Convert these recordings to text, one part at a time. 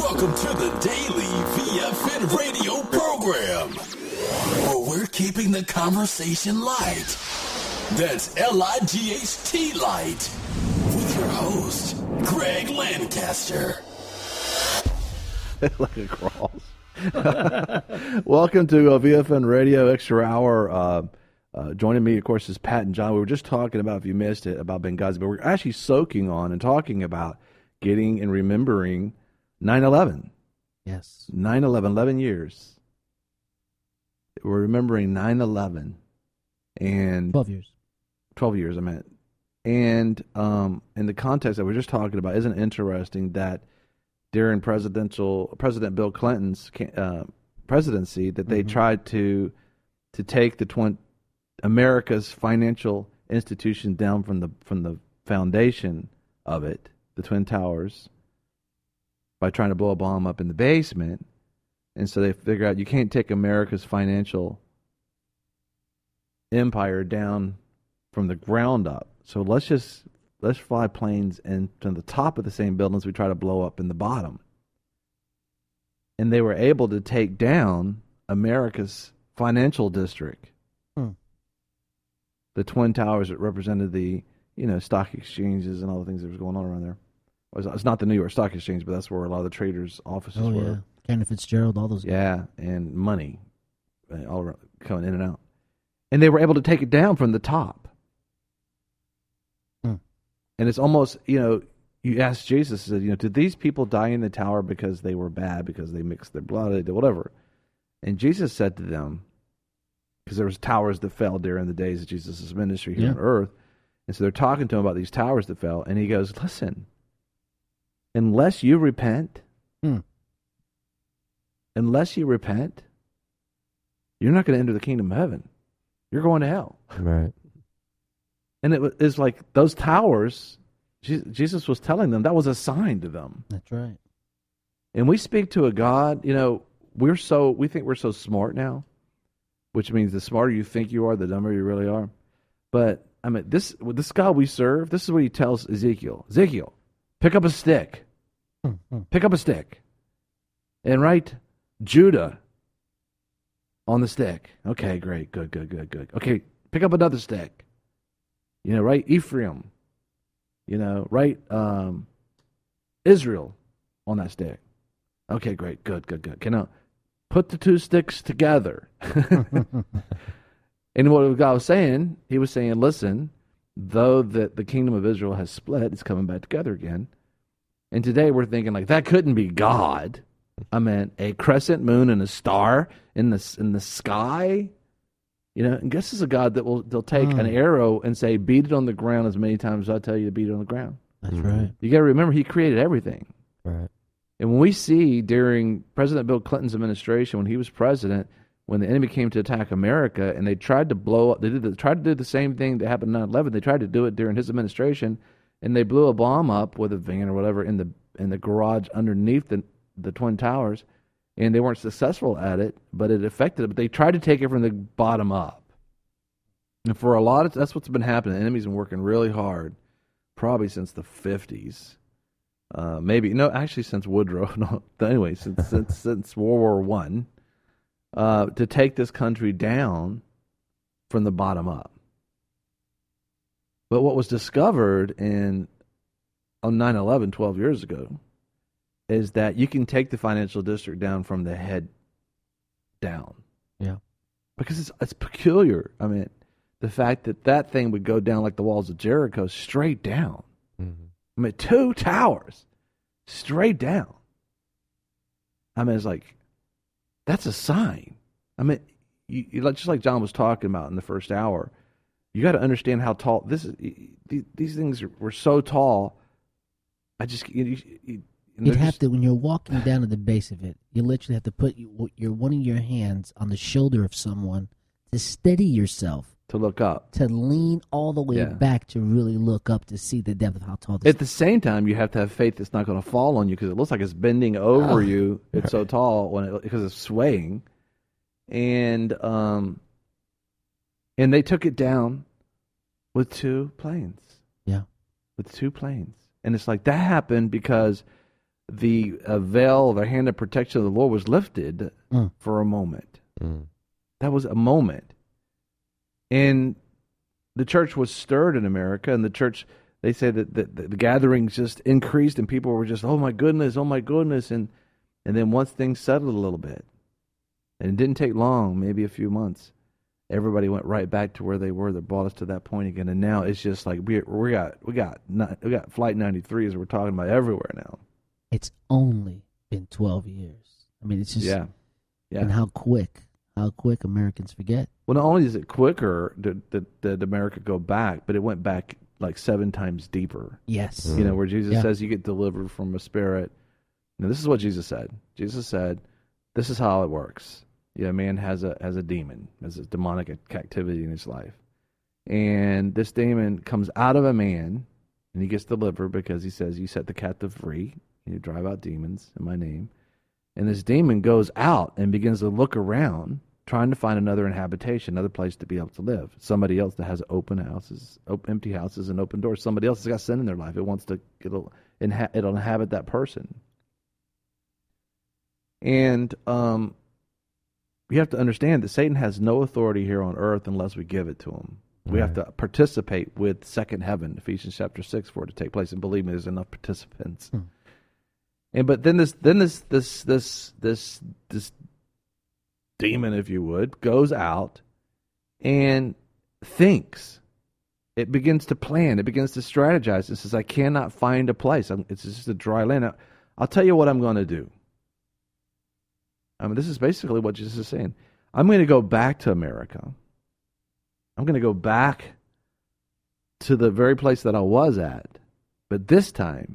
Welcome to the daily VFN radio program, where we're keeping the conversation light. That's L-I-G-H-T light. With your host, Greg Lancaster. Like a cross. Welcome to VFN Radio Extra Hour. Joining me, of course, is Pat and John. We were just talking about, if you missed it, about Benghazi, but we're actually soaking on and talking about getting and remembering 9/11. Yes. 9/11, 11 years. We're remembering 9/11. And 12 years. 12 years, I meant. And in the context that we're just talking about, isn't it interesting that during President Bill Clinton's presidency, that they tried to take America's financial institution down from the foundation of it, the Twin Towers, by trying to blow a bomb up in the basement. And so they figure out you can't take America's financial empire down from the ground up. So let's fly planes into the top of the same buildings we try to blow up in the bottom. And they were able to take down America's financial district. The Twin Towers that represented the, stock exchanges and all the things that was going on around there. It's not the New York Stock Exchange, but that's where a lot of the traders' offices were. Yeah. Kenneth Fitzgerald, all those guys. Yeah, and money all around, coming in and out. And they were able to take it down from the top. And it's almost, you ask Jesus, did these people die in the tower because they were bad, because they mixed their blood, they did whatever? And Jesus said to them, because there was towers that fell during the days of Jesus' ministry here on earth. And so they're talking to him about these towers that fell. And he goes, listen, unless you repent, you're not going to enter the kingdom of heaven. You're going to hell. Right. And it's like those towers, Jesus was telling them, that was a sign to them. That's right. And we speak to a God, we think we're so smart now, which means the smarter you think you are, the dumber you really are. But, this God we serve, this is what he tells Ezekiel. Ezekiel, pick up a stick. Pick up a stick. And write Judah on the stick. Okay, great. Good. Okay, pick up another stick. Write Ephraim. Write Israel on that stick. Okay, great. Good. Now, put the two sticks together. And what God was saying, he was saying, listen, though the kingdom of Israel has split, it's coming back together again. And today we're thinking, that couldn't be God. A crescent moon and a star in the sky. And guess is a God that they'll take an arrow and say, beat it on the ground as many times as I tell you to beat it on the ground. That's right. You got to remember, he created everything. Right. And when we see during President Bill Clinton's administration, when he was president, when the enemy came to attack America, and they tried to blow up, tried to do the same thing that happened in 9/11. They tried to do it during his administration, and they blew a bomb up with a van or whatever in the garage underneath the Twin Towers, and they weren't successful at it, but it affected it. But they tried to take it from the bottom up. And for a lot of, that's what's been happening. The enemy's been working really hard, probably since the 50s. Actually since Woodrow. No, anyway, since World War I, to take this country down from the bottom up. But what was discovered on 9/11, 12 years ago, is that you can take the financial district down from the head down. Yeah. Because it's peculiar. The fact that thing would go down like the walls of Jericho, straight down. 2 towers, straight down. It's like, that's a sign. Just like John was talking about in the first hour, you got to understand how tall this is. These things were so tall. You'd have to, when you're walking down to the base of it, you literally have to put one of your hands on the shoulder of someone to steady yourself. To look up. To lean all the way back to really look up to see the depth of how tall this is. At the same time, you have to have faith it's not going to fall on you, because it looks like it's bending over you. It's so tall because it's swaying. And they took it down with 2 planes. Yeah. With 2 planes. And it's like that happened because the veil, the hand of protection of the Lord was lifted for a moment. That was a moment. And the church was stirred in America, and the church, they say that the gatherings just increased, and people were just, oh my goodness, and then once things settled a little bit, and it didn't take long, maybe a few months, everybody went right back to where they were. That brought us to that point again, and now it's just like we got Flight 93 as we're talking about everywhere now. It's only been 12 years. I mean, it's just and how quick Americans forget. Well, not only is it quicker did America go back, but it went back like 7 times deeper. Yes. You know, where Jesus says you get delivered from a spirit. Now, this is what Jesus said. Jesus said, this is how it works. Yeah, a man has a demon, has a demonic activity in his life. And this demon comes out of a man, and he gets delivered because he says, you set the captive free, and you drive out demons in my name. And this demon goes out and begins to look around, trying to find another habitation, another place to be able to live. Somebody else that has open houses, empty houses, and open doors. Somebody else has got sin in their life. It wants to, it'll inhabit that person. And you have to understand that Satan has no authority here on earth unless we give it to him. We have to participate with second heaven, Ephesians chapter 6, for it to take place. And believe me, there's enough participants. And but then this demon, if you would, goes out and thinks. It begins to plan. It begins to strategize. It says, I cannot find a place. It's just a dry land. I'll tell you what I'm going to do. I mean, this is basically what Jesus is saying. I'm going to go back to America. I'm going to go back to the very place that I was at. But this time,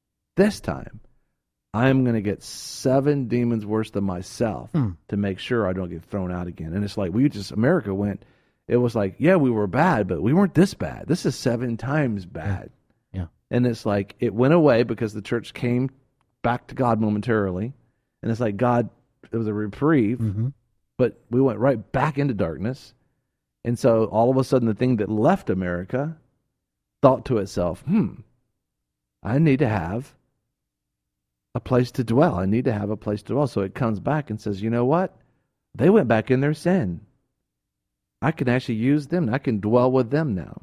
I'm going to get 7 demons worse than myself to make sure I don't get thrown out again. And it's like, America went, it was like, yeah, we were bad, but we weren't this bad. This is 7 times bad. Yeah. And it's like, it went away because the church came back to God momentarily. And it's like, God, it was a reprieve, but we went right back into darkness. And so all of a sudden, the thing that left America thought to itself, I need to have a place to dwell. I need to have a place to dwell. So it comes back and says, you know what? They went back in their sin. I can actually use them. I can dwell with them now.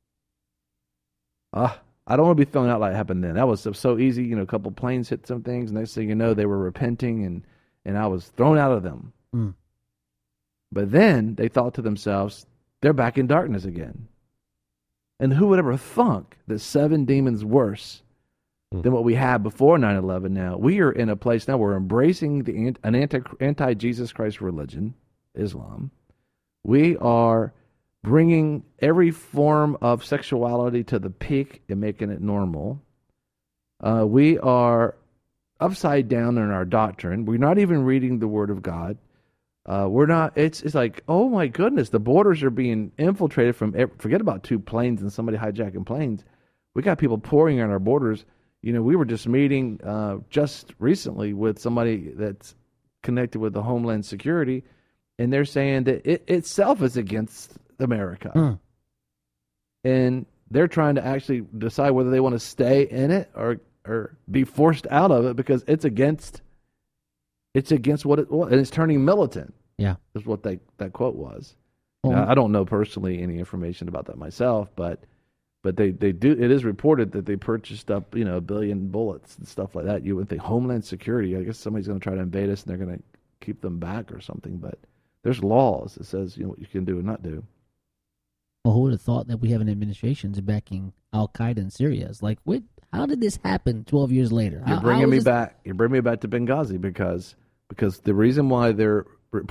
I don't want to be thrown out like it happened then. That was so easy. You know, a couple planes hit some things. Next thing you know, they were repenting, and I was thrown out of them. But then they thought to themselves, they're back in darkness again. And who would ever thunk that 7 demons worse than what we had before 9/11 now? We are in a place now, we're embracing an anti-Jesus Christ religion, Islam. We are bringing every form of sexuality to the peak and making it normal. We are upside down in our doctrine. We're not even reading the Word of God. We're not. It's like, oh my goodness, the borders are being infiltrated from. Forget about 2 planes and somebody hijacking planes. We got people pouring on our borders. You know, we were just meeting just recently with somebody that's connected with the Homeland Security, and they're saying that it itself is against America, and they're trying to actually decide whether they want to stay in it or be forced out of it because it's against what it was, and it's turning militant. Yeah, is what that quote was. Now, I don't know personally any information about that myself, but they do. It is reported that they purchased up 1 billion bullets and stuff like that. You would think Homeland Security. I guess somebody's going to try to invade us, and they're going to keep them back or something. But there's laws that says what you can do and not do. Well, who would have thought that we have an administration backing Al Qaeda in Syria? It's like, how did this happen 12 years later? You're bringing me back to Benghazi because the reason why they're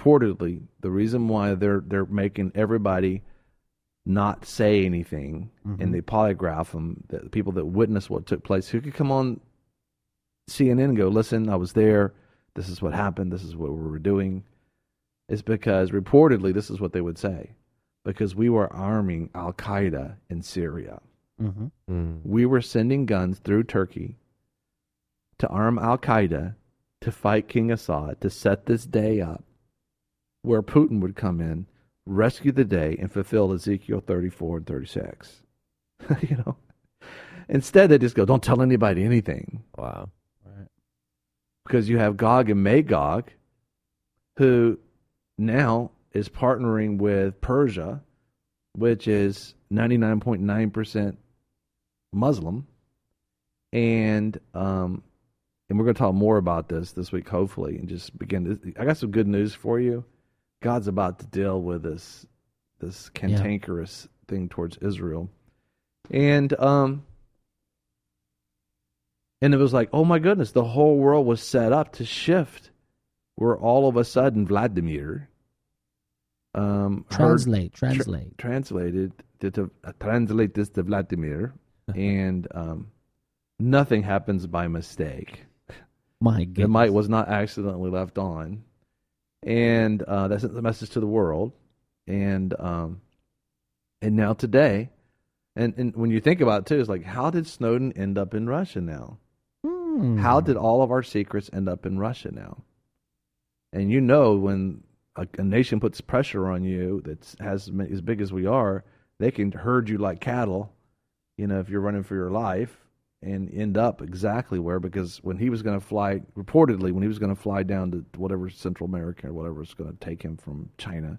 making everybody not say anything, and they polygraph them, the people that witnessed what took place, who could come on CNN and go, listen, I was there, this is what happened, this is what we were doing, is because reportedly this is what they would say, because we were arming Al-Qaeda in Syria. We were sending guns through Turkey to arm Al-Qaeda to fight King Assad, to set this day up where Putin would come in, rescue the day, and fulfill Ezekiel 34 and 36. Instead they just go, don't tell anybody anything. Wow. Right. because you have Gog and Magog, who now is partnering with Persia, which is 99.9% Muslim, and we're going to talk more about this week, hopefully, and just begin. I got some good news for you. God's about to deal with this cantankerous thing towards Israel, and it was like, oh my goodness, the whole world was set up to shift, where all of a sudden Vladimir translate this to Vladimir, and nothing happens by mistake. My goodness. The mic was not accidentally left on, and that sent the message to the world, and now today, and when you think about it too, it's like, how did Snowden end up in Russia now? How did all of our secrets end up in Russia now? And you know, when a nation puts pressure on you that's as big as we are, they can herd you like cattle, if you're running for your life, and end up exactly where, because when he was going to fly, reportedly, when he was going to fly down to whatever Central America or whatever was going to take him from China.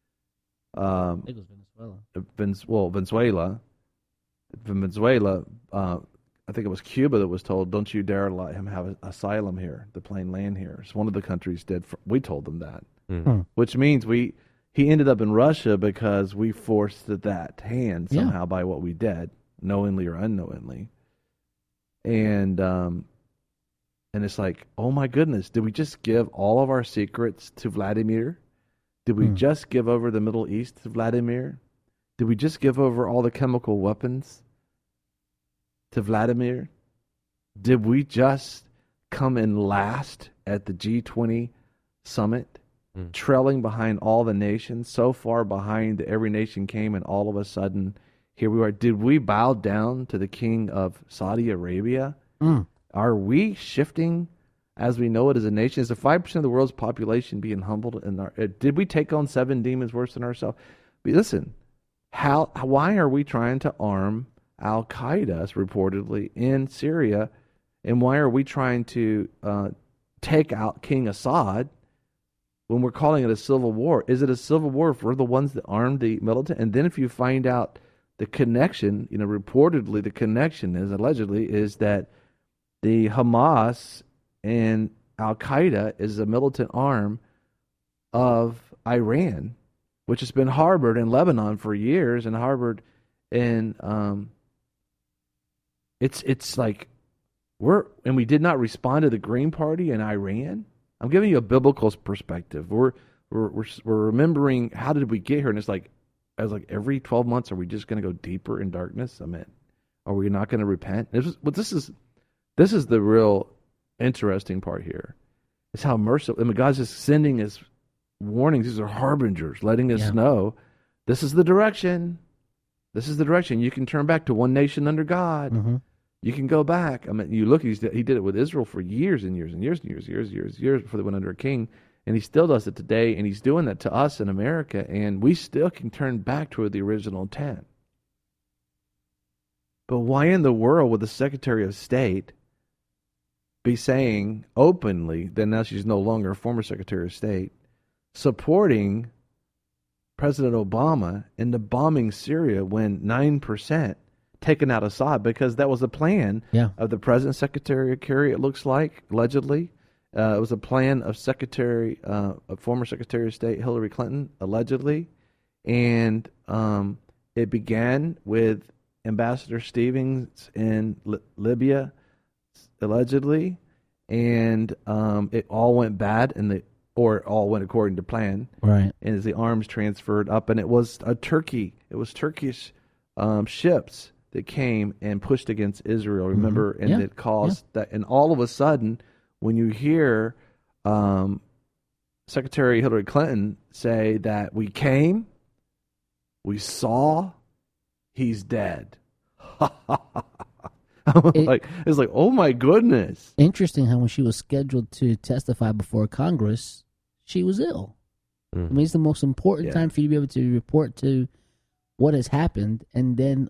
I think it was Venezuela. Venezuela, I think it was Cuba that was told, don't you dare let him have asylum here, the plane land here. So one of the countries did. We told them that. Which means he ended up in Russia because we forced that hand somehow by what we did, knowingly or unknowingly. And it's like, oh my goodness, did we just give all of our secrets to Vladimir? Did we just give over the Middle East to Vladimir? Did we just give over all the chemical weapons to Vladimir? Did we just come in last at the G20 summit, trailing behind all the nations, so far behind that every nation came, and all of a sudden, here we are. Did we bow down to the king of Saudi Arabia? Are we shifting as we know it as a nation? Is the 5% of the world's population being humbled? Did we take on 7 demons worse than ourselves? But listen, why are we trying to arm Al-Qaeda, reportedly, in Syria? And why are we trying to take out King Assad when we're calling it a civil war? Is it a civil war for the ones that armed the militant? And then if you find out the connection, reportedly the connection is, allegedly, is that the Hamas and Al-Qaeda is a militant arm of Iran, which has been harbored in Lebanon for years and harbored in, it's like, we did not respond to the Green Party in Iran. I'm giving you a biblical perspective. We're remembering, how did we get here? And it's like, I was like, every 12 months, are we just going to go deeper in darkness? I mean, are we not going to repent? This is the real interesting part here. Is how merciful. I mean, God's just sending his warnings. These are harbingers, letting us know this is the direction. This is the direction. You can turn back to one nation under God. Mm-hmm. You can go back. I mean, you look. He did it with Israel for years and years and years and years before they went under a king. And he still does it today, and he's doing that to us in America, and we still can turn back to the original intent. But why in the world would the Secretary of State be saying openly that now she's no longer a former Secretary of State, supporting President Obama in the bombing Syria when 9% taken out Assad? Because that was the plan of the President, Secretary of Kerry, it looks like, allegedly. It was a plan of former Secretary of State Hillary Clinton, allegedly, and it began with Ambassador Stevens in Libya, allegedly, and it all went bad, or it all went according to plan, right? And as the arms transferred up, and it was Turkish ships that came and pushed against Israel. Remember, and it caused that, and all of a sudden, when you hear Secretary Hillary Clinton say that we came, we saw, he's dead. It's like, oh my goodness. Interesting how when she was scheduled to testify before Congress, she was ill. Mm-hmm. I mean, it's the most important time for you to be able to report to what has happened. And then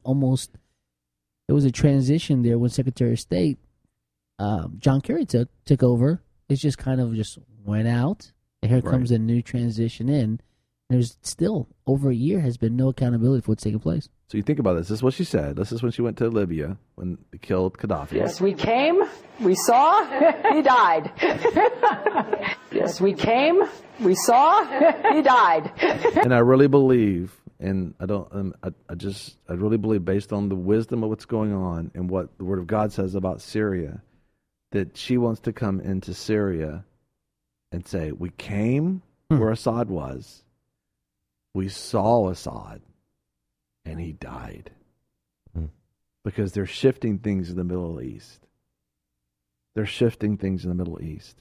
there was a transition there when Secretary of State John Kerry took over. It's just kind of just went out, and here comes a new transition in. There's still over a year has been no accountability for what's taking place. So you think about this. This is what she said. This is when she went to Libya when they killed Gaddafi. Yes, we came, we saw, he died. Yes, we came, we saw, he died. And I really believe, and I really believe, based on the wisdom of what's going on and what the Word of God says about Syria, that she wants to come into Syria and say, we came where Assad was. We saw Assad, and he died. Because they're shifting things in the Middle East. They're shifting things in the Middle East.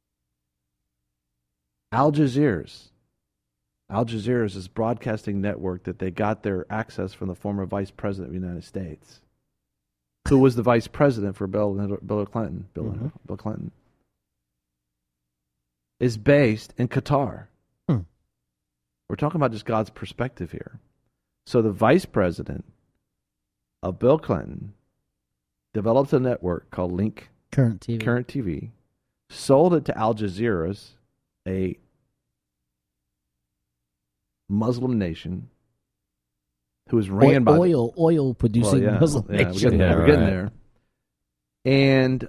Al Jazeera is this broadcasting network that they got their access from the former Vice President of the United States, who was the Vice President for Bill Clinton. Bill Clinton is based in Qatar. We're talking about just God's perspective here. So the Vice President of Bill Clinton developed a network called Current TV, sold it to Al Jazeera, a Muslim nation who was ran by oil producing Muslim nation. We're getting there. And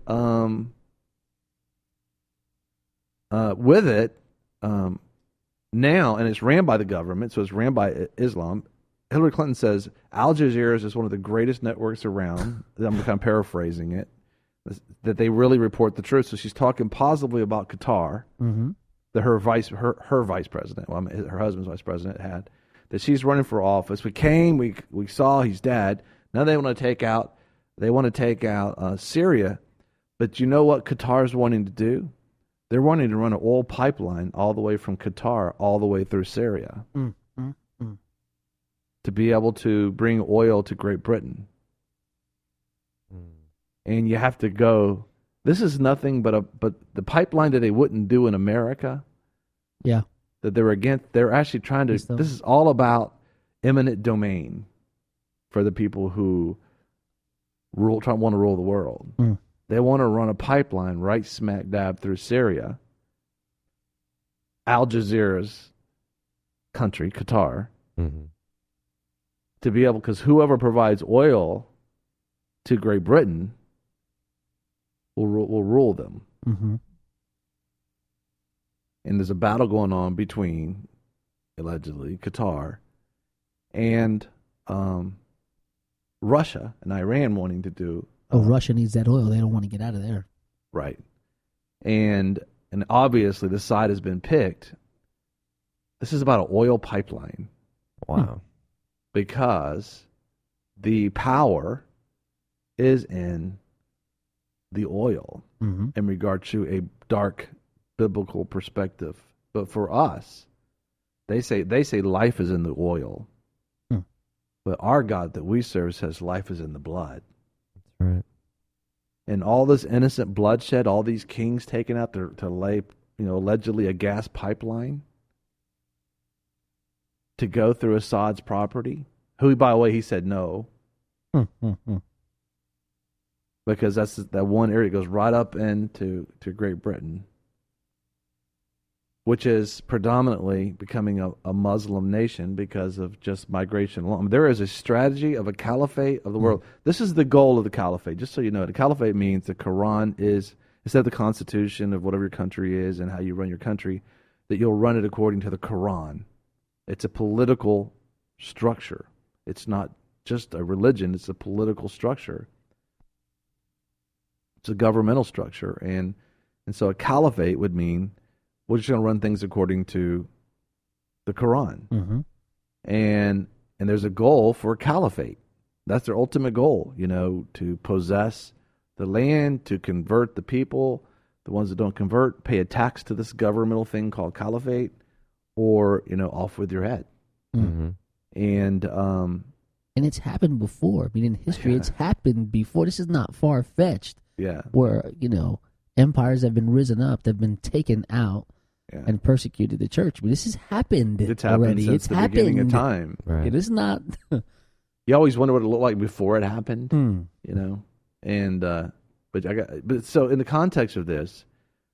with it, now, and it's ran by the government, so it's ran by Islam. Hillary Clinton says Al Jazeera is one of the greatest networks around. I'm kind of paraphrasing it, that they really report the truth. So she's talking positively about Qatar, that her vice president, her husband's vice president had, that she's running for office. We came, we saw he's dead. Now they want to take out Syria. But you know what Qatar's wanting to do? They're wanting to run an oil pipeline all the way from Qatar all the way through Syria to be able to bring oil to Great Britain. And you have to go. This is nothing but the pipeline that they wouldn't do in America. Yeah, that they're against. They're actually trying to. This is all about eminent domain for the people who want to rule the world. They want to run a pipeline right smack dab through Syria, Al Jazeera's country, Qatar, to be able, because whoever provides oil to Great Britain will rule them. And there's a battle going on between, allegedly, Qatar and Russia and Iran wanting to do. Russia needs that oil. They don't want to get out of there. Right. And obviously the side has been picked. This is about an oil pipeline. Wow. Because the power is in the oil in regard to a dark biblical perspective. But for us, they say life is in the oil. But our God that we serve says life is in the blood. Right. And all this innocent bloodshed, all these kings taken out to lay, allegedly a gas pipeline to go through Assad's property, who, by the way, he said no. Because that's that one area that goes right up into Great Britain, which is predominantly becoming a Muslim nation because of just migration alone. There is a strategy of a caliphate of the world. This is the goal of the caliphate. Just so you know, the caliphate means the Quran is, instead of the constitution of whatever your country is and how you run your country, that you'll run it according to the Quran. It's a political structure. It's not just a religion. It's a political structure. It's a governmental structure. And so a caliphate would mean we're just going to run things according to the Quran. And there's a goal for a caliphate. That's their ultimate goal, to possess the land, to convert the people, the ones that don't convert, pay a tax to this governmental thing called caliphate, or, off with your head. And it's happened before. I mean, in history, it's happened before. This is not far-fetched. Yeah. Where, empires have been risen up, they've been taken out, and persecuted the church. I mean, this has happened It's happened already. since the beginning of time. Right. It is not. You always wonder what it looked like before it happened, And but so in the context of this,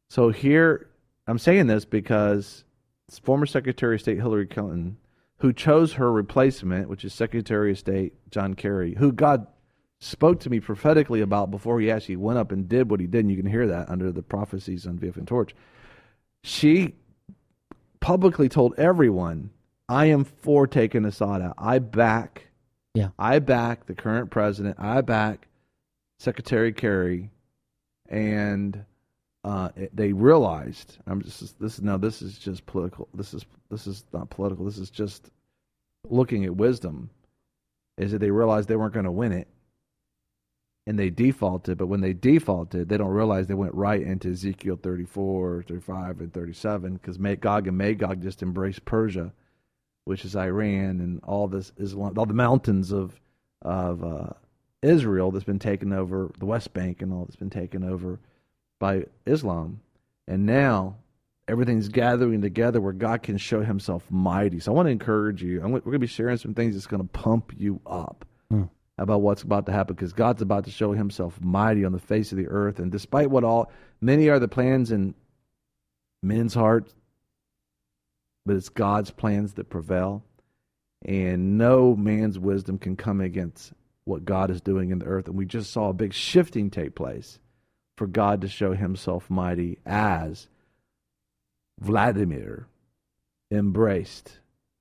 So here, I'm saying this because former Secretary of State Hillary Clinton, who chose her replacement, which is Secretary of State John Kerry, who God spoke to me prophetically about before he actually went up and did what he did, and you can hear that under the prophecies on VFN Torch. She publicly told everyone, I am for taking Assad out. I back the current president. I back Secretary Kerry. And they realized, this is just political. This is not political. This is just looking at wisdom, is that they realized they weren't going to win it. And they defaulted, but when they defaulted, they don't realize they went right into Ezekiel 34, 35, and 37, because Gog and Magog just embraced Persia, which is Iran, and all this Islam, all the mountains of Israel that's been taken over, the West Bank and all that's been taken over by Islam. And now everything's gathering together where God can show himself mighty. So I want to encourage you. We're going to be sharing some things that's going to pump you up about what's about to happen, because God's about to show himself mighty on the face of the earth. And despite many are the plans in men's hearts, but it's God's plans that prevail. And no man's wisdom can come against what God is doing in the earth. And we just saw a big shifting take place for God to show himself mighty as Vladimir embraced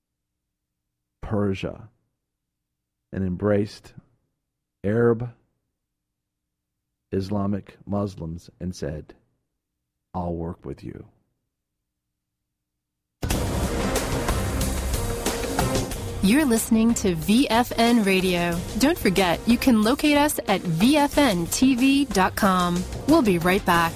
Persia and embraced Arab, Islamic Muslims and said, I'll work with you. You're listening to VFN Radio. Don't forget, you can locate us at VFNTV.com. We'll be right back.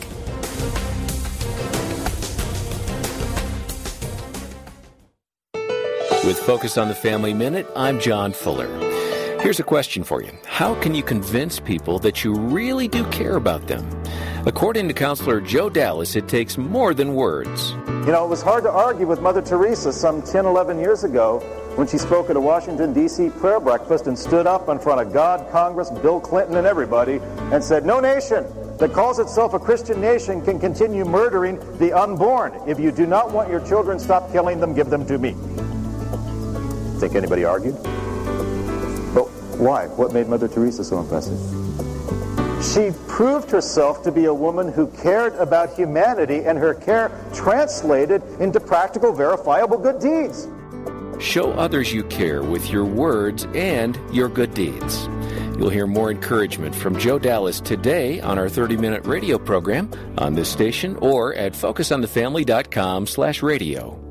With Focus on the Family Minute, I'm John Fuller. Here's a question for you. How can you convince people that you really do care about them? According to counselor Joe Dallas, it takes more than words. You know, it was hard to argue with Mother Teresa some 10, 11 years ago when she spoke at a Washington, D.C. prayer breakfast and stood up in front of God, Congress, Bill Clinton, and everybody and said, no nation that calls itself a Christian nation can continue murdering the unborn. If you do not want your children, stop killing them, give them to me. Think anybody argued? But why? What made Mother Teresa so impressive? She proved herself to be a woman who cared about humanity, and her care translated into practical, verifiable good deeds. Show others you care with your words and your good deeds. You'll hear more encouragement from Joe Dallas today on our 30-minute radio program on this station or at focusonthefamily.com/radio.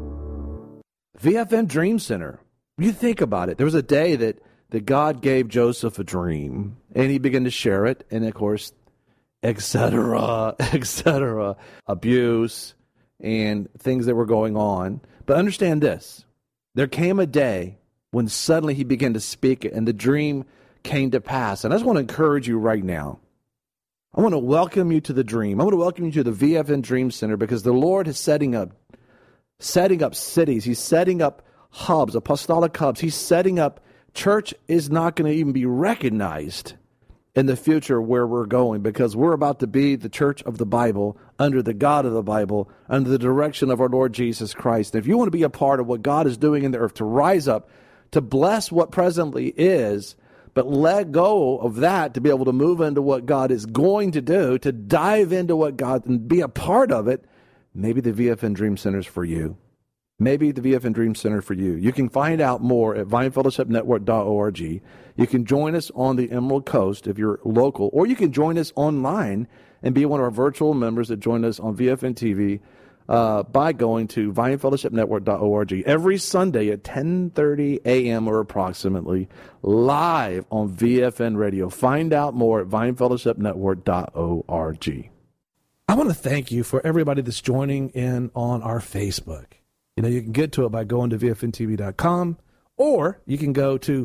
VFN Dream Center. You think about it. There was a day that God gave Joseph a dream, and he began to share it, and of course, etc., abuse, and things that were going on. But understand this. There came a day when suddenly he began to speak it, and the dream came to pass. And I just want to encourage you right now. I want to welcome you to the dream. I want to welcome you to the VFN Dream Center, because the Lord is setting up cities. He's setting up hubs, apostolic hubs. He's setting up. Church is not going to even be recognized in the future where we're going, because we're about to be the church of the Bible, under the God of the Bible, under the direction of our Lord Jesus Christ. And if you want to be a part of what God is doing in the earth, to rise up, to bless what presently is, but let go of that to be able to move into what God is going to do, to dive into what God and be a part of it, maybe the VFN Dream Center is for you. Maybe the VFN Dream Center for you. You can find out more at vinefellowshipnetwork.org. You can join us on the Emerald Coast if you're local, or you can join us online and be one of our virtual members that join us on VFN TV by going to vinefellowshipnetwork.org every Sunday at 10:30 a.m. or approximately, live on VFN Radio. Find out more at vinefellowshipnetwork.org. I want to thank you for everybody that's joining in on our Facebook. You know, you can get to it by going to VFNTV.com, or you can go to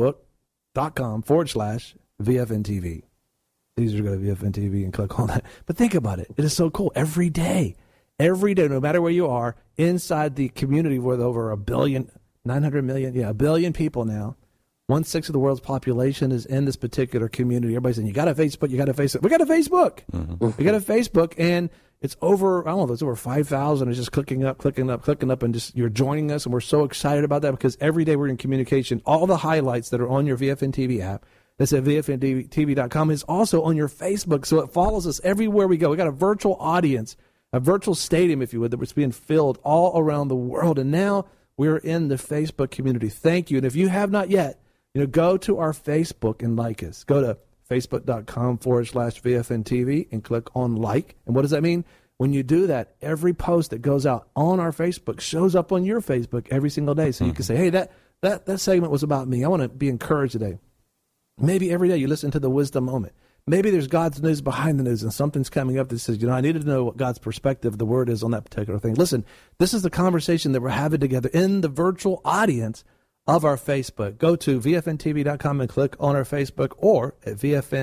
Facebook.com/VFNTV. Easier to go to VFNTV and click on that. But think about it. It is so cool. Every day, no matter where you are, inside the community with over 1 billion, 900 million, a billion people now, 1/6 of the world's population is in this particular community. Everybody's saying, you got a Facebook, you got a Facebook. We got a Facebook. Mm-hmm. We got a Facebook, and It's over, I don't know, it's over 5,000. It's just clicking up, and just you're joining us, and we're so excited about that because every day we're in communication. All the highlights that are on your VFN TV app, that's at VFNTV.com, is also on your Facebook, so it follows us everywhere we go. We got a virtual audience, a virtual stadium, if you would, that's being filled all around the world, and now we're in the Facebook community. Thank you, and if you have not yet, go to our Facebook and like us. Go to Facebook.com/VFNTV and click on like. And what does that mean? When you do that, every post that goes out on our Facebook shows up on your Facebook every single day. So you can say, hey, that segment was about me. I want to be encouraged today. Maybe every day you listen to the wisdom moment. Maybe there's God's news behind the news and something's coming up that says, I needed to know what God's perspective of the word is on that particular thing. Listen, this is the conversation that we're having together in the virtual audience of our Facebook. Go to VFNTV.com and click on our Facebook, or at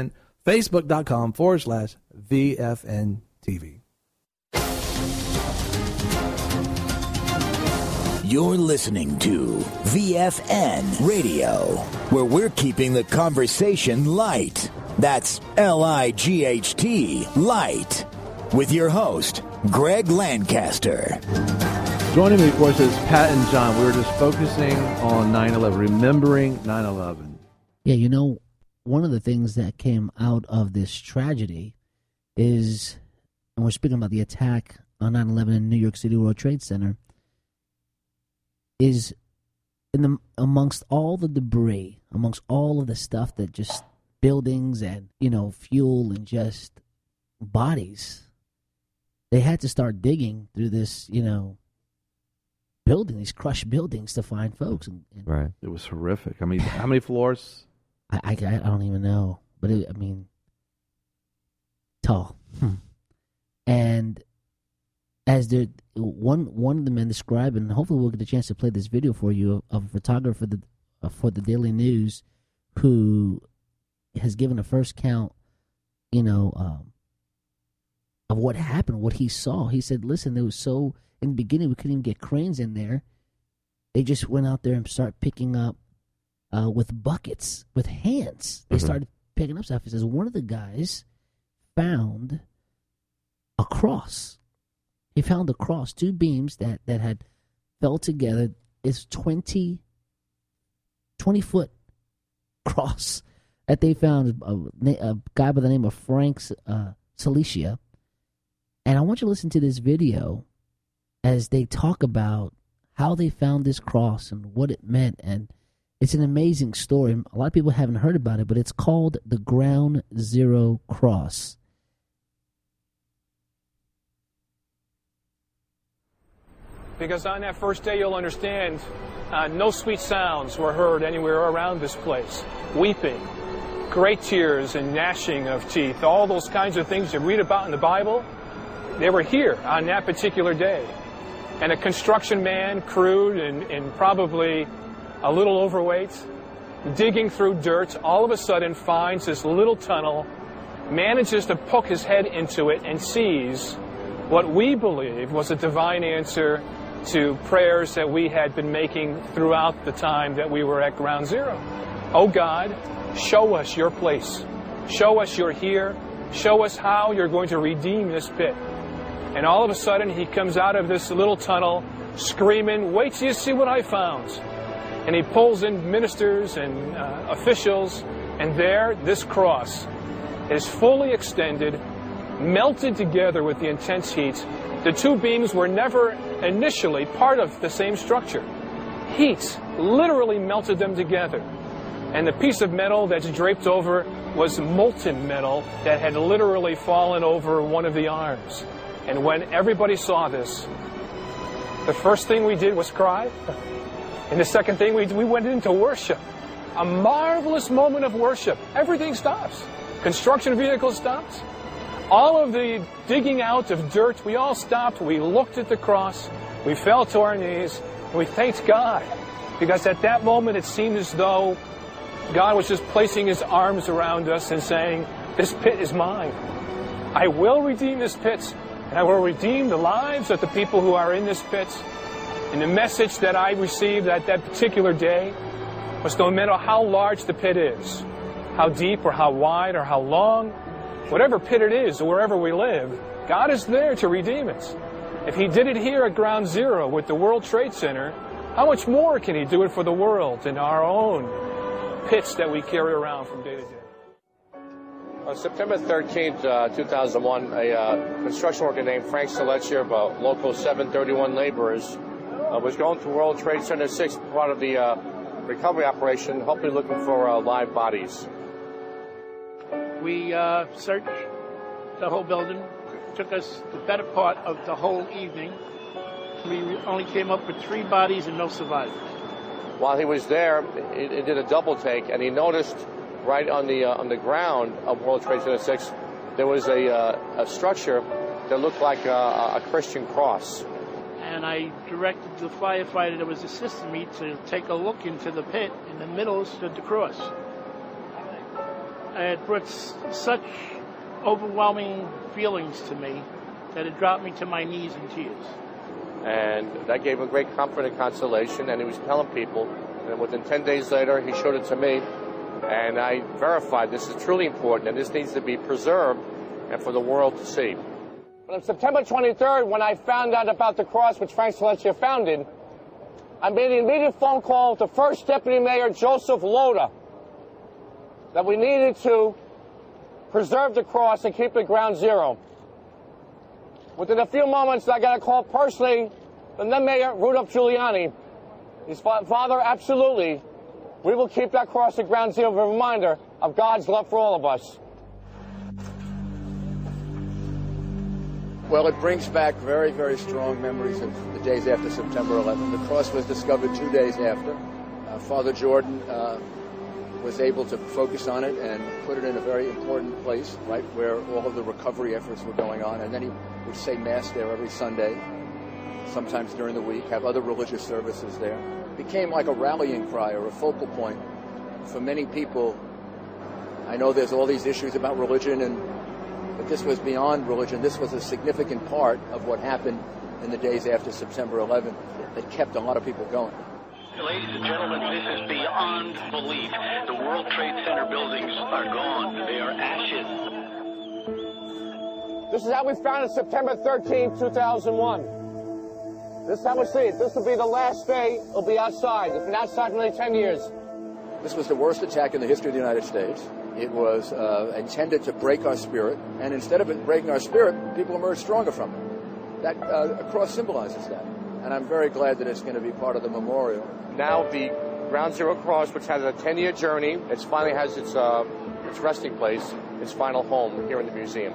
Facebook.com/VFNTV. You're listening to VFN Radio, where we're keeping the conversation light. That's Light, light. With your host, Greg Lancaster. Joining me, of course, is Pat and John. We were just focusing on 9/11, remembering 9/11. Yeah, one of the things that came out of this tragedy is, and we're speaking about the attack on 9/11 in New York City World Trade Center, is amongst all the debris, amongst all of the stuff that just buildings and, fuel and just bodies, they had to start digging through this, building, these crushed buildings, to find folks. And right. It was horrific. I mean, how many floors? I don't even know. But, tall. And as one of the men described, and hopefully we'll get a chance to play this video for you, of a photographer for the Daily News who has given a first count, of what happened, what he saw. He said, listen, in the beginning, we couldn't even get cranes in there. They just went out there and started picking up with buckets, with hands. They started picking up stuff. He says one of the guys found a cross. He found a cross, two beams that had fell together. It's 20-foot cross that they found, a guy by the name of Frank Salicia. And I want you to listen to this video as they talk about how they found this cross and what it meant. And it's an amazing story. A lot of people haven't heard about it, but it's called the Ground Zero Cross. Because on that first day, you'll understand, no sweet sounds were heard anywhere around this place. Weeping, great tears and gnashing of teeth, all those kinds of things you read about in the Bible, they were here on that particular day. And a construction man, crude and probably a little overweight, digging through dirt, all of a sudden finds this little tunnel, manages to poke his head into it, and sees what we believe was a divine answer to prayers that we had been making throughout the time that we were at Ground Zero. Oh God, show us your place. Show us you're here. Show us how you're going to redeem this pit. And all of a sudden, he comes out of this little tunnel screaming, wait till you see what I found. And he pulls in ministers and officials, and there, this cross is fully extended, melted together with the intense heat. The two beams were never initially part of the same structure. Heat literally melted them together. And the piece of metal that's draped over was molten metal that had literally fallen over one of the arms. And when everybody saw this, the first thing we did was cry. And the second thing, we went into worship. A marvelous moment of worship. Everything stops. Construction vehicles stopped. All of the digging out of dirt, we all stopped. We looked at the cross. We fell to our knees. And we thanked God. Because at that moment, it seemed as though God was just placing his arms around us and saying, this pit is mine. I will redeem this pit. And I will redeem the lives of the people who are in this pit. And the message that I received at that particular day was no matter how large the pit is, how deep or how wide or how long, Whatever pit it is, or wherever we live, God is there to redeem it. If He did it here at Ground Zero with the World Trade Center, how much more can He do it for the world in our own pits that we carry around from day to day? On September 13th, 2001, a construction worker named Frank Seletscher of local 731 laborers was going to World Trade Center 6, part of the recovery operation, hopefully looking for live bodies. We searched the whole building. It took us the better part of the whole evening. We only came up with 3 bodies and no survivors. While he was there, he did a double take, and he noticed right on the ground of World Trade Center 6, there was a structure that looked like a Christian cross. And I directed the firefighter that was assisting me to take a look into the pit. In the middle stood the cross. It brought such overwhelming feelings to me that it dropped me to my knees in tears. And that gave him great comfort and consolation, and he was telling people, and within 10 days later, he showed it to me, and I verified this is truly important, and this needs to be preserved and for the world to see. But on September 23rd, when I found out about the cross which Frank Seletscher founded, I made an immediate phone call to First Deputy Mayor Joseph Lota that we needed to preserve the cross and keep it Ground Zero. Within a few moments, I got a call personally from then Mayor Rudolph Giuliani. His father, absolutely. We will keep that cross at Ground Zero, a reminder of God's love for all of us. Well, it brings back very, very strong memories of the days after September 11th. The cross was discovered 2 days after. Father Jordan was able to focus on it and put it in a very important place, right where all of the recovery efforts were going on. And then he would say Mass there every Sunday, sometimes during the week, have other religious services there. It became like a rallying cry or a focal point for many people. I know there's all these issues about religion, but this was beyond religion. This was a significant part of what happened in the days after September 11th that kept a lot of people going. Ladies and gentlemen, this is beyond belief. The World Trade Center buildings are gone. They are ashes. This is how we found it September 13, 2001. This is how we see it. This will be the last day it'll be outside. It's been outside for nearly 10 years. This was the worst attack in the history of the United States. It was intended to break our spirit, and instead of it breaking our spirit, people emerged stronger from it. That a cross symbolizes that, and I'm very glad that it's going to be part of the memorial. Now the Ground Zero Cross, which has a 10-year journey, it finally has its resting place, its final home here in the museum.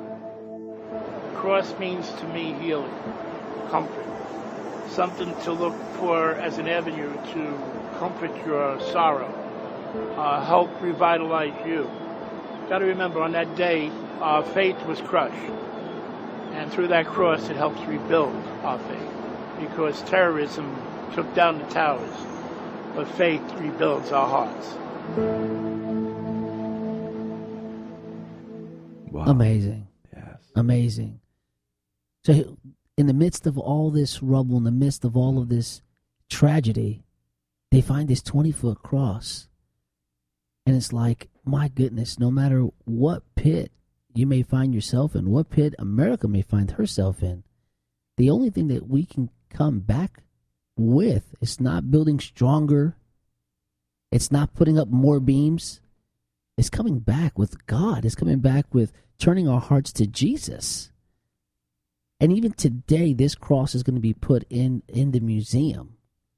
Cross means to me healing, comfort, something to look for as an avenue to comfort your sorrow, help revitalize you. Got to remember, on that day, our faith was crushed, and through that cross, it helps rebuild our faith, because terrorism took down the towers, but faith rebuilds our hearts. Wow. Amazing. Yes. Amazing. So in the midst of all this rubble, in the midst of all of this tragedy, they find this 20-foot cross. And it's like, my goodness, no matter what pit you may find yourself in, what pit America may find herself in, the only thing that we can come back with is not building stronger. It's not putting up more beams. It's coming back with God. It's coming back with turning our hearts to Jesus. And even today, this cross is going to be put in the museum.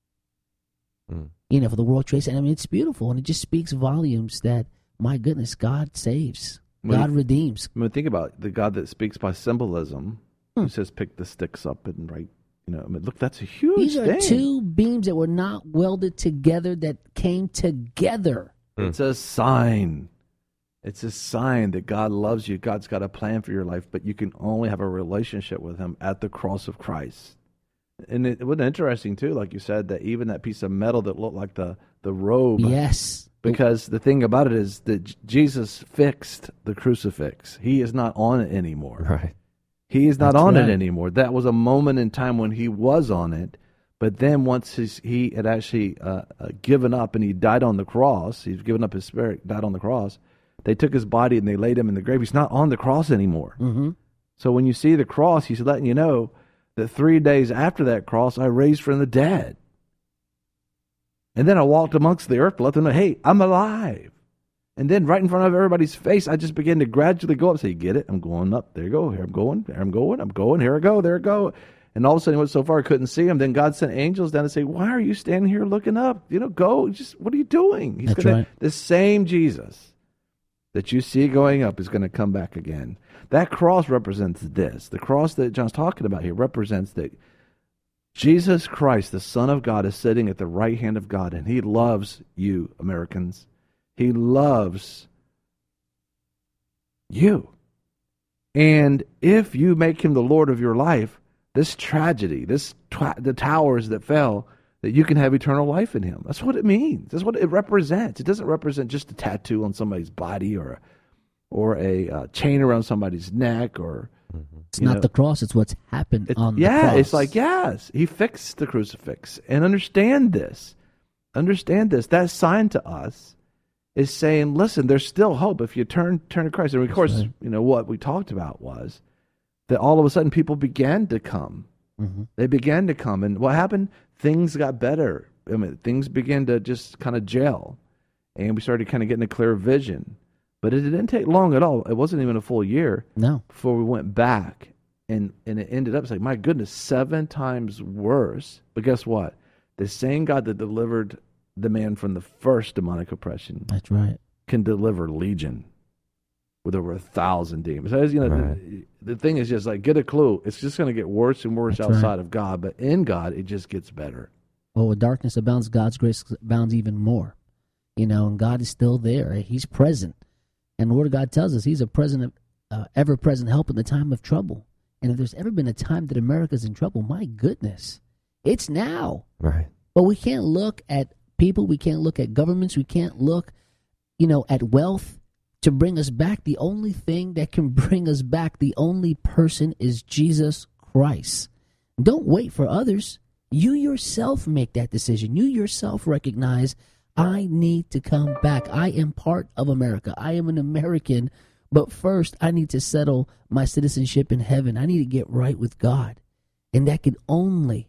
For the World Trade Center. I mean, it's beautiful, and it just speaks volumes that, my goodness, God saves. God redeems. I mean, think about the God that speaks by symbolism. Who says, pick the sticks up and write, look, that's a huge These are thing. two beams that were not welded together, that came together. It's a sign. It's a sign that God loves you. God's got a plan for your life, but you can only have a relationship with Him at the cross of Christ. And it was interesting, too, like you said, that even that piece of metal that looked like the robe. Yes. Because the thing about it is that Jesus fixed the crucifix. He is not on it anymore. Right. He is not That's on right. it anymore. That was a moment in time when He was on it. But then once he had actually given up and He died on the cross, He's given up His spirit, died on the cross, they took his body and they laid him in the grave. He's not on the cross anymore. Mm-hmm. So when you see the cross, he's letting you know that 3 days after that cross, I raised from the dead. And then I walked amongst the earth to let them know, hey, I'm alive. And then right in front of everybody's face, I just began to gradually go up. Say, get it? I'm going up. There you go. Here I'm going. There I'm going. I'm going. Here I go. There I go. And all of a sudden, he went so far I couldn't see him. Then God sent angels down to say, why are you standing here looking up? Go. Just what are you doing? He's That's gonna, right. The same Jesus that you see going up is going to come back again. That cross represents this. The cross that John's talking about here represents that Jesus Christ, the Son of God, is sitting at the right hand of God, and he loves you, Americans. He loves you. And if you make him the Lord of your life, this tragedy, the towers that fell, that you can have eternal life in him. That's what it means. That's what it represents. It doesn't represent just a tattoo on somebody's body or a chain around somebody's neck or... It's not the cross, it's what's happened on the cross. Yeah, it's like, yes, he fixed the crucifix. And understand this. That sign to us is saying, listen, there's still hope if you turn to Christ. And of course, right. What we talked about was that all of a sudden people began to come. Mm-hmm. They began to come. And what happened? Things got better. I mean, things began to just kind of gel. And we started kind of getting a clear vision. But it didn't take long at all. It wasn't even a full year before we went back. And it ended up, it's like, my goodness, 7 times worse. But guess what? The same God that delivered the man from the first demonic oppression, that's right, can deliver legion with over 1,000 demons. So, the thing is just like, get a clue. It's just going to get worse and worse outside of God. But in God, it just gets better. Well, where darkness abounds, God's grace abounds even more. And God is still there. He's present. And the Word of God tells us he's a ever-present help in the time of trouble. And if there's ever been a time that America's in trouble, my goodness, it's now. Right. But we can't look at people. We can't look at governments. We can't look, at wealth to bring us back. The only thing that can bring us back, the only person is Jesus Christ. Don't wait for others. You yourself make that decision. You yourself recognize, I need to come back. I am part of America. I am an American, but first I need to settle my citizenship in heaven. I need to get right with God. And that can only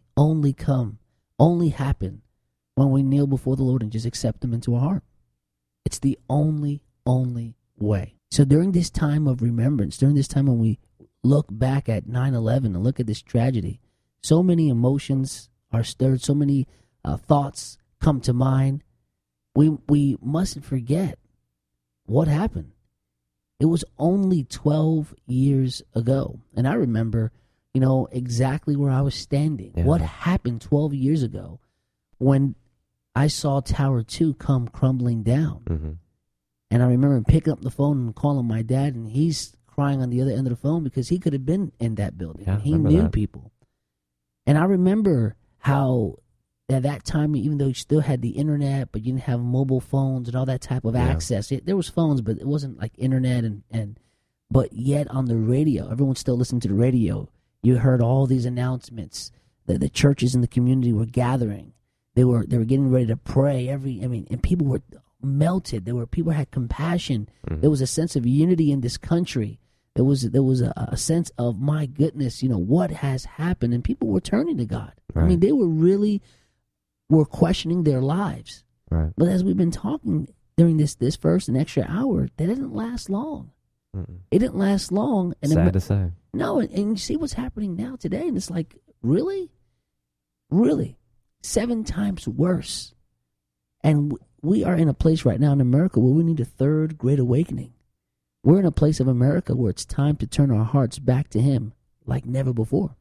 happen when we kneel before the Lord and just accept him into our heart. It's the only way. So during this time of remembrance, during this time when we look back at 9/11 and look at this tragedy, so many emotions are stirred, so many thoughts come to mind. We mustn't forget what happened. It was only 12 years ago. And I remember, exactly where I was standing. Yeah. What happened 12 years ago when I saw Tower 2 come crumbling down. Mm-hmm. And I remember picking up the phone and calling my dad, and he's crying on the other end of the phone because he could have been in that building. Yeah, he knew people. And I remember how at that time, even though you still had the internet, but you didn't have mobile phones and all that type of access. There was phones, but it wasn't like internet but yet on the radio, everyone still listened to the radio. You heard all these announcements that the churches in the community were gathering. They were getting ready to pray and people were melted. People had compassion. Mm-hmm. There was a sense of unity in this country. There was a sense of, my goodness, what has happened, and people were turning to God. Right. They were questioning their lives. Right. But as we've been talking during this first and extra hour, that didn't last long. Mm-mm. It didn't last long. And sad to say. No, and you see what's happening now today, and it's like, really? Really? 7 times worse. And we are in a place right now in America where we need a third great awakening. We're in a place of America where it's time to turn our hearts back to him like never before.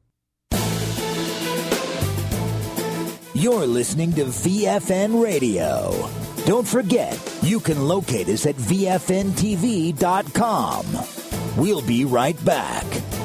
You're listening to VFN Radio. Don't forget, you can locate us at VFNTV.com. We'll be right back.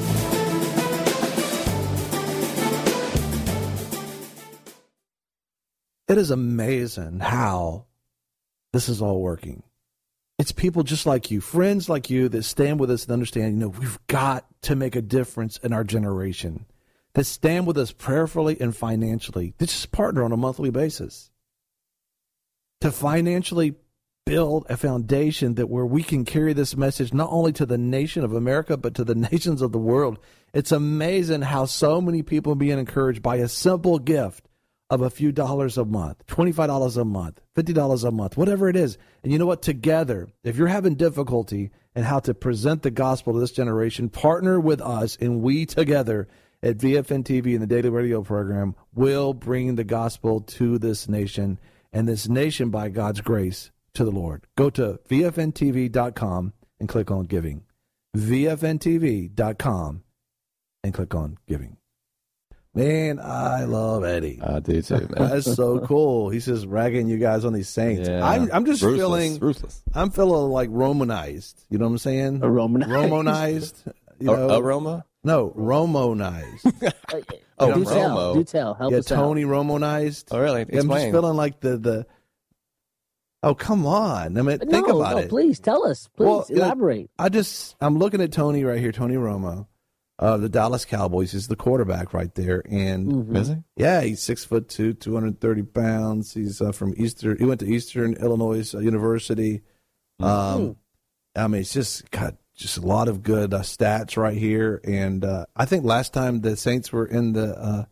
It is amazing how this is all working. It's people just like you, friends like you, that stand with us and understand, we've got to make a difference in our generation. That stand with us prayerfully and financially. That just partner on a monthly basis to financially build a foundation that where we can carry this message not only to the nation of America, but to the nations of the world. It's amazing how so many people are being encouraged by a simple gift of a few dollars a month, $25 a month, $50 a month, whatever it is. And you know what? Together, if you're having difficulty in how to present the gospel to this generation, partner with us, and we together at VFN TV and the Daily Radio program will bring the gospel to this nation, and this nation, by God's grace, to the Lord. Go to VFNTV.com and click on giving. VFNTV.com and click on giving. Man, I love Eddie. I do too, man. That's so cool. He's just ragging you guys on these saints. Yeah. I'm just feeling ruthless. I'm feeling like Romanized. You know what I'm saying? Romanized. You know? A Roma? No, Romanized. Do tell. Help us Tony out. Romanized. Oh, really? I'm just feeling like the. Oh, come on! I mean, think about it. Please tell us. Please elaborate. I'm looking at Tony right here, Tony Romo. The Dallas Cowboys is the quarterback right there, and Is he? Yeah, he's 6'2", 230 pounds. He's from Eastern. He went to Eastern Illinois University. I mean, it's just got just a lot of good stats right here, and I think last time the Saints were in the.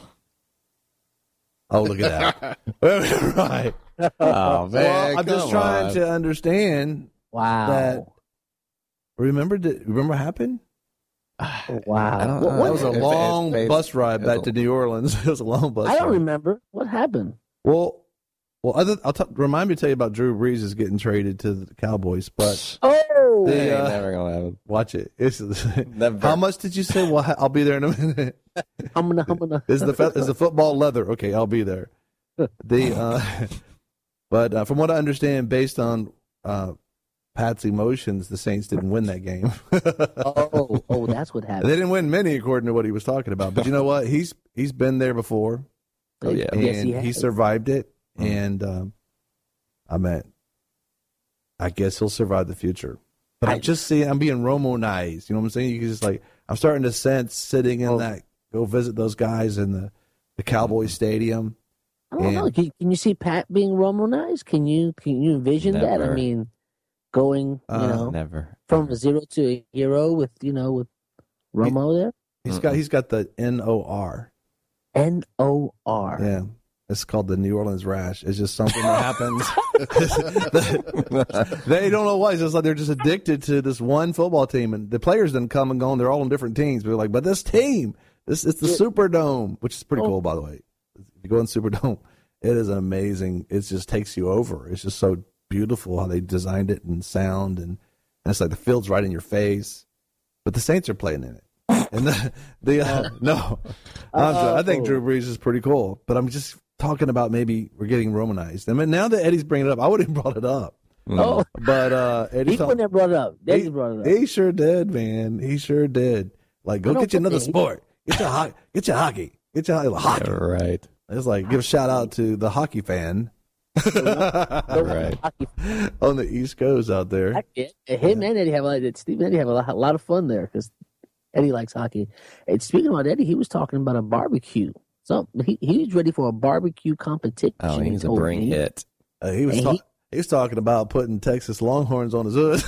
Oh, look at that! Right. Oh man! Well, I'm just trying to understand. Wow. That remember what happened? Wow. That was a long bus ride back to New Orleans. It was a long bus ride. I don't remember. What happened? Well, remind me to tell you about Drew Brees is getting traded to the Cowboys, but never gonna happen. Watch it. How much did you say? Well, I'll be there in a minute. Humana. Is the football leather? Okay, I'll be there. But from what I understand, based on Pat's emotions, the Saints didn't win that game. oh, that's what happened. They didn't win many, according to what he was talking about. But you know what? He's been there before. Oh yeah, and he survived it. And I guess he'll survive the future. But I'm being Romanized. You know what I'm saying? You can just I'm starting to sense sitting in go visit those guys in the Cowboys Stadium. I don't know. Can you see Pat being Romanized? Can you envision that? I mean, going never from a 0 to a hero with Romo there. He's got the NOR. NOR. Yeah. It's called the New Orleans rash. It's just something that happens. They don't know why. It's just like they're just addicted to this one football team, and the players didn't come and go, and they're all on different teams. But they're like, but this team, it's the Superdome, which is pretty cool, by the way. If you go in Superdome, it is amazing. It just takes you over. It's just so beautiful how they designed it and sound, and it's like the field's right in your face. But the Saints are playing in it. And I think Drew Brees is pretty cool, but I'm just talking about maybe we're getting Romanized. I mean, now that Eddie's bringing it up, I wouldn't have brought it up. Oh, but Eddie wouldn't have brought it up. Eddie brought it up. He sure did, man. He sure did. Like, go get you another sport. Get your hockey. Get your hockey. Yeah, right. It's like give a shout out to the hockey fan. Right. On the East Coast out there. Him and Eddie Steve and Eddie have a lot of fun there because Eddie likes hockey. And speaking about Eddie, he was talking about a barbecue. So he's ready for a barbecue competition. Oh, he needs to bring it. He was talking about putting Texas Longhorns on his hood.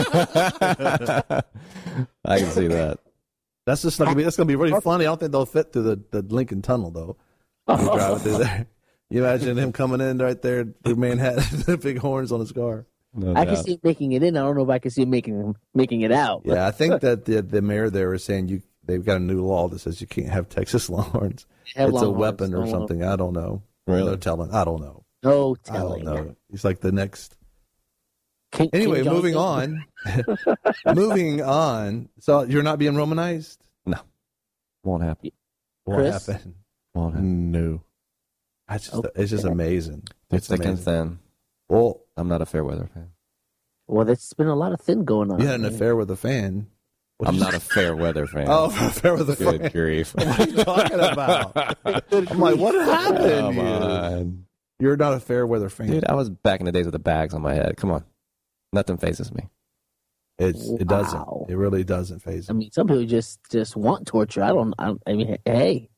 I can see that. That's gonna be really funny. I don't think they'll fit through the Lincoln Tunnel though. Driving through there. You imagine him coming in right there through Manhattan, big horns on his car. I can see him making it in. I don't know if I can see him making it out. Yeah, I think that the mayor there is saying they've got a new law that says you can't have Texas Longhorns. It's a weapon or something. I don't know. Really? They're telling. I don't know. No telling. I don't know. He's like the next. Anyway, moving on. Moving on. So you're not being Romanized? No. Won't happen. Won't happen. Won't happen. No. It's just amazing. It's thick and thin. Well, I'm not a fair weather fan. Well, there's been a lot of thin going on. You had an affair with a fan. I'm not a fair weather fan. Oh, fair weather fan. Good grief. What are you talking about? I'm like, what happened? Come on. You're not a fair weather fan. Dude, I was back in the days with the bags on my head. Come on. Nothing phases me. It doesn't. It really doesn't phase me. I mean, some people just want torture. I mean, hey.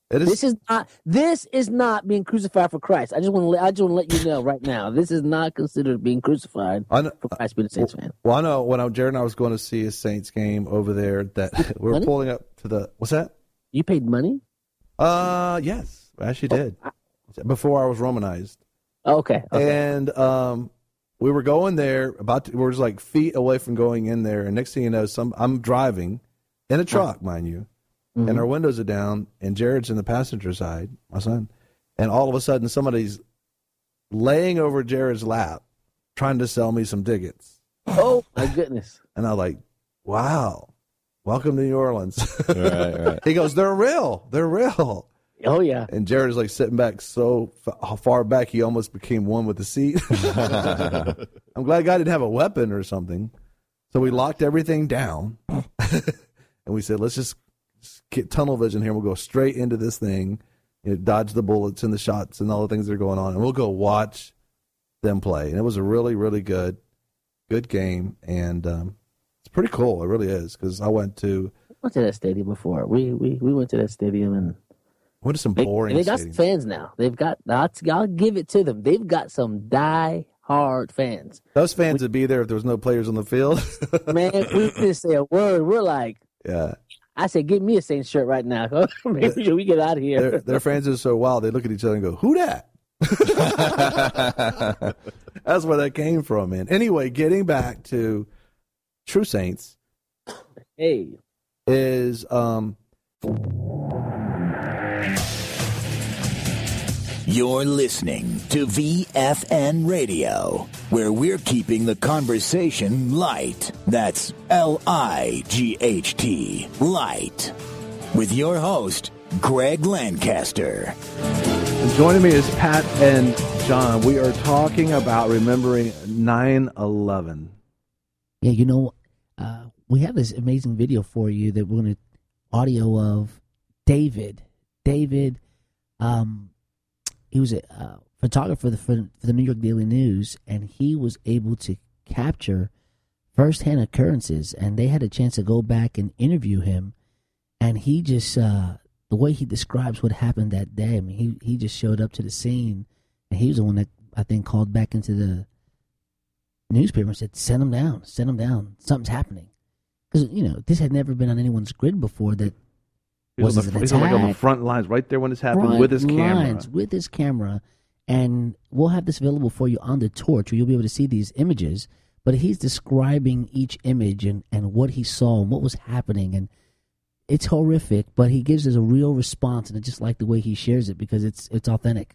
It is. This is not being crucified for Christ. I just want to let you know right now. This is not considered being crucified for Christ being a Saints fan. Well, I know when Jared and I was going to see a Saints game over there that we were pulling up to the. What's that? You paid money? Yes, I actually did. Before I was Romanized. Okay. And we were going there we were just like feet away from going in there, and next thing you know, I'm driving in a truck, mind you. Mm-hmm. And our windows are down, and Jared's in the passenger side, my son, and all of a sudden somebody's laying over Jared's lap trying to sell me some tickets. Oh, my goodness. And I'm like, wow, welcome to New Orleans. Right. He goes, they're real. They're real. Oh, yeah. And Jared is like sitting back so far back he almost became one with the seat. I'm glad God didn't have a weapon or something. So we locked everything down, and we said, let's just get tunnel vision here. We'll go straight into this thing, dodge the bullets and the shots and all the things that are going on, and we'll go watch them play. And it was a really, really good game, and it's pretty cool. It really is, because I went to that stadium before. We went to that stadium, and went to some boring. They got some fans now. They've got. I'll give it to them. They've got some die-hard fans. Those fans would be there if there was no players on the field. Man, we didn't say a word. We're like, yeah. I said, get me a Saints shirt right now. Make sure we get out of here. Their fans are so wild. They look at each other and go, who that? That's where that came from, man. Anyway, getting back to True Saints. Hey. Is You're listening to VFN Radio, where we're keeping the conversation light. That's LIGHT, light. With your host, Greg Lancaster. And joining me is Pat and John. We are talking about remembering 9/11. Yeah, we have this amazing video for you that we're going to audio of David. He was a photographer for the New York Daily News, and he was able to capture firsthand occurrences, and they had a chance to go back and interview him, and he just, the way he describes what happened that day, I mean, he just showed up to the scene, and he was the one that, I think, called back into the newspaper and said, send him down, something's happening. Because, this had never been on anyone's grid before that. He's on the front lines right there when this happened with his camera. And we'll have this available for you on the torch where you'll be able to see these images. But he's describing each image and what he saw and what was happening. And it's horrific, but he gives us a real response. And I just like the way he shares it because it's authentic.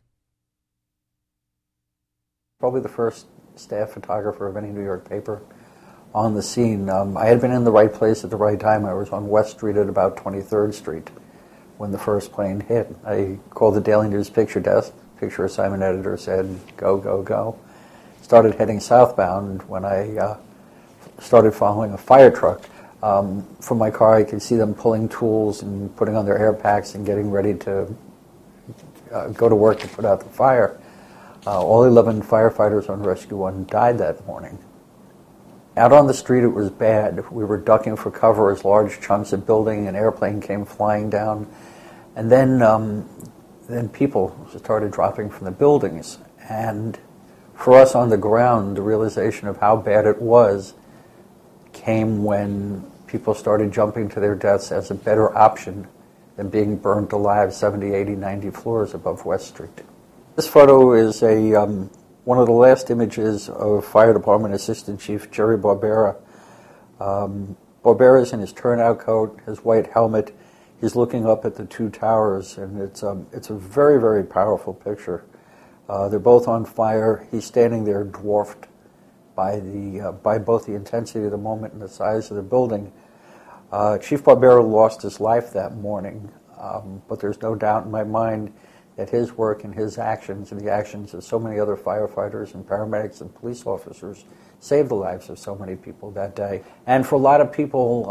Probably the first staff photographer of any New York paper on the scene. I had been in the right place at the right time. I was on West Street at about 23rd Street when the first plane hit. I called the Daily News picture desk. Picture assignment editor said, go, go, go. Started heading southbound when I started following a fire truck. From my car, I could see them pulling tools and putting on their air packs and getting ready to go to work to put out the fire. All 11 firefighters on Rescue 1 died that morning. Out on the street, it was bad. We were ducking for cover as large chunks of building, an airplane came flying down, and then people started dropping from the buildings. And for us on the ground, the realization of how bad it was came when people started jumping to their deaths as a better option than being burned alive 70, 80, 90 floors above West Street. This photo is one of the last images of Fire Department Assistant Chief Jerry Barbera. Barbera's in his turnout coat, his white helmet. He's looking up at the two towers, and it's a very, very powerful picture. They're both on fire. He's standing there dwarfed by both the intensity of the moment and the size of the building. Chief Barbera lost his life that morning, but there's no doubt in my mind that his work and his actions and the actions of so many other firefighters and paramedics and police officers saved the lives of so many people that day. And for a lot of people,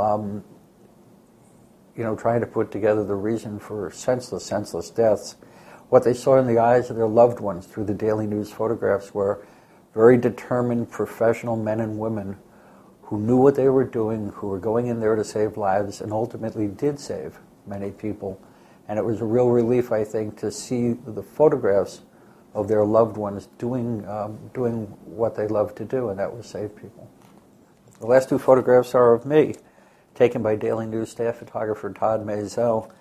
trying to put together the reason for senseless deaths, what they saw in the eyes of their loved ones through the Daily News photographs were very determined professional men and women who knew what they were doing, who were going in there to save lives, and ultimately did save many people. And it was a real relief, I think, to see the photographs of their loved ones doing what they love to do, and that was save people. The last two photographs are of me, taken by Daily News staff photographer Todd Mazel.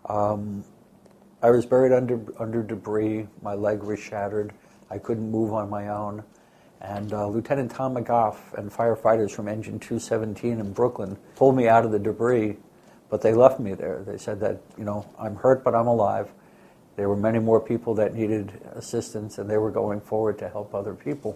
I was buried under debris. My leg was shattered. I couldn't move on my own. And Lieutenant Tom McGough and firefighters from Engine 217 in Brooklyn pulled me out of the debris, but they left me there. They said that, I'm hurt, but I'm alive. There were many more people that needed assistance, and they were going forward to help other people.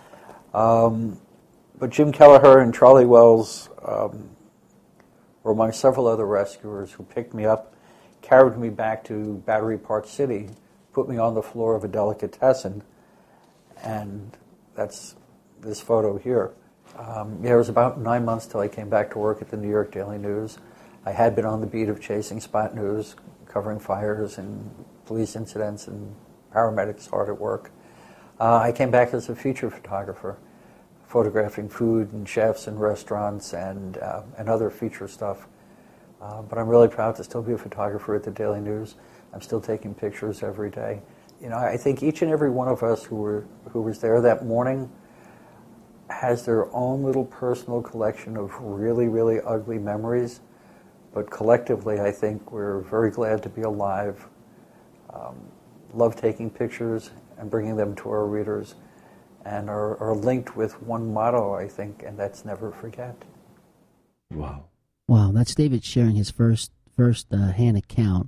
But Jim Kelleher and Charlie Wells were among several other rescuers who picked me up, carried me back to Battery Park City, put me on the floor of a delicatessen, and that's this photo here. It was about 9 months till I came back to work at the New York Daily News. I had been on the beat of Chasing Spot News, covering fires and police incidents and paramedics hard at work. I came back as a feature photographer, photographing food and chefs and restaurants and other feature stuff. But I'm really proud to still be a photographer at the Daily News. I'm still taking pictures every day. I think each and every one of us who was there that morning has their own little personal collection of really, really ugly memories. But collectively, I think we're very glad to be alive, love taking pictures and bringing them to our readers, and are linked with one motto, I think, and that's never forget. Wow. Wow, that's David sharing his first hand account.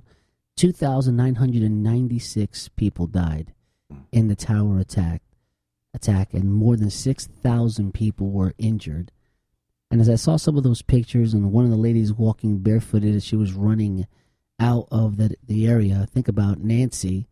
2,996 people died in the tower attack, and more than 6,000 people were injured. And as I saw some of those pictures, and one of the ladies walking barefooted as she was running out of the area, think about Nancy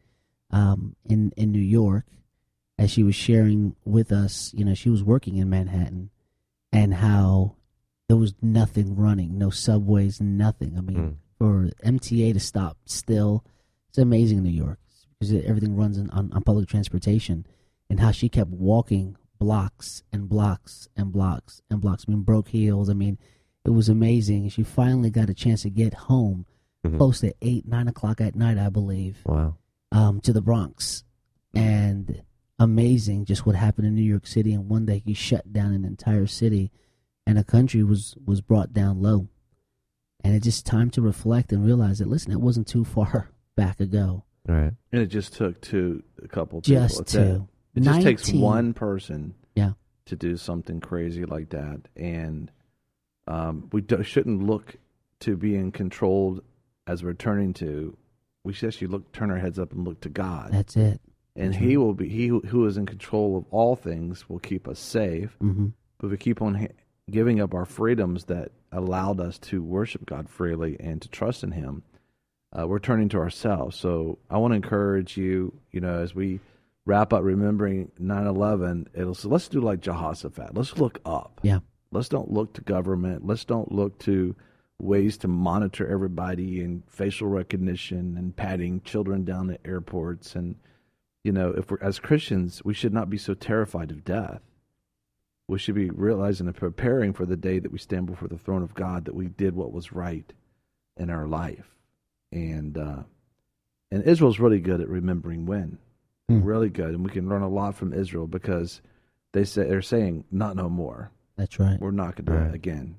in New York, as she was sharing with us. She was working in Manhattan, and how there was nothing running, no subways, nothing. I mean, for MTA to stop still, it's amazing in New York, because everything runs on public transportation, and how she kept walking blocks and blocks and blocks and blocks. I mean, broke heels. I mean, it was amazing. She finally got a chance to get home close to 8, 9 o'clock at night, I believe. Wow. To the Bronx. And amazing just what happened in New York City. And one day he shut down an entire city, and a country was brought down low. And it's just time to reflect and realize that, listen, it wasn't too far back ago. Right. And it just took a couple people. Just two. It 19. just takes one person to do something crazy like that. And we shouldn't look to being controlled as we're turning to. We should actually turn our heads up and look to God. That's it. And He will be, He who is in control of all things will keep us safe. Mm-hmm. But if we keep on giving up our freedoms that allowed us to worship God freely and to trust in Him, we're turning to ourselves. So I want to encourage you, as we wrap up remembering 9/11, let's do like Jehoshaphat. Let's look up. Yeah. Let's don't look to government. Let's don't look to ways to monitor everybody and facial recognition and patting children down at airports. And, if we're, as Christians, we should not be so terrified of death. We should be realizing and preparing for the day that we stand before the throne of God, that we did what was right in our life. And Israel's really good at remembering when. Really good. And we can learn a lot from Israel, because they're saying, not no more. That's right. We're not going to do it again.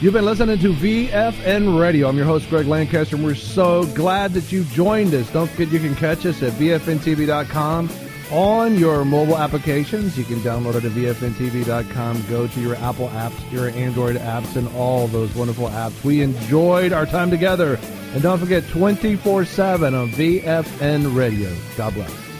You've been listening to VFN Radio. I'm your host, Greg Lancaster, and we're so glad that you joined us. Don't forget you can catch us at VFNTV.com on your mobile applications. You can download it at VFNTV.com. Go to your Apple apps, your Android apps, and all those wonderful apps. We enjoyed our time together. And don't forget, 24/7 on VFN Radio. God bless.